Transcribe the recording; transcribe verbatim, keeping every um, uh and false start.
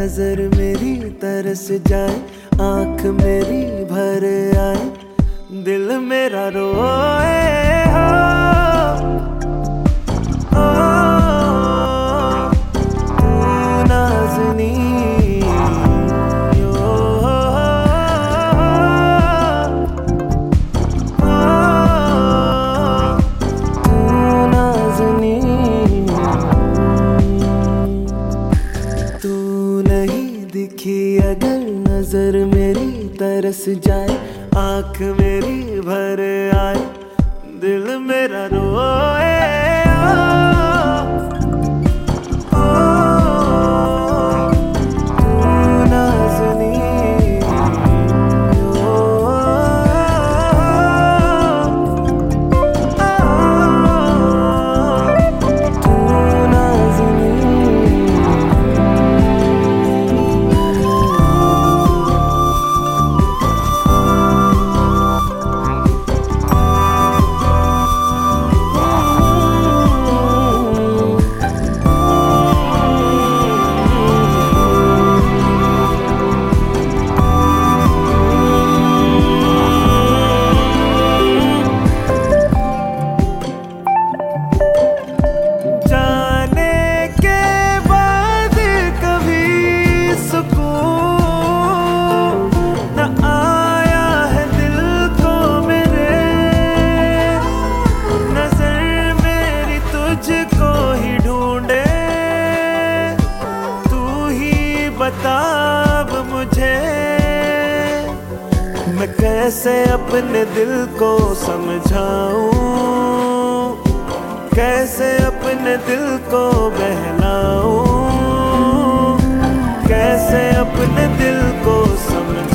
नजर मेरी तरस जाए, आंख मेरी भर आए, दिल मेरा रोए हो, ओ, तू नाज़नी ओ, ओ, तू नाज़नी। तू नहीं दिखी अगर नजर मेरी तरस जाए, आंख मेरी भर आए, दिल मेरा रोए ओ, ओ, तू नाज़नी ओ, ओ, तू नाज़नी। बता अब मुझे मैं कैसे अपने दिल को समझाऊं, कैसे अपने दिल को बहलाऊं, कैसे अपने दिल को समझाऊं।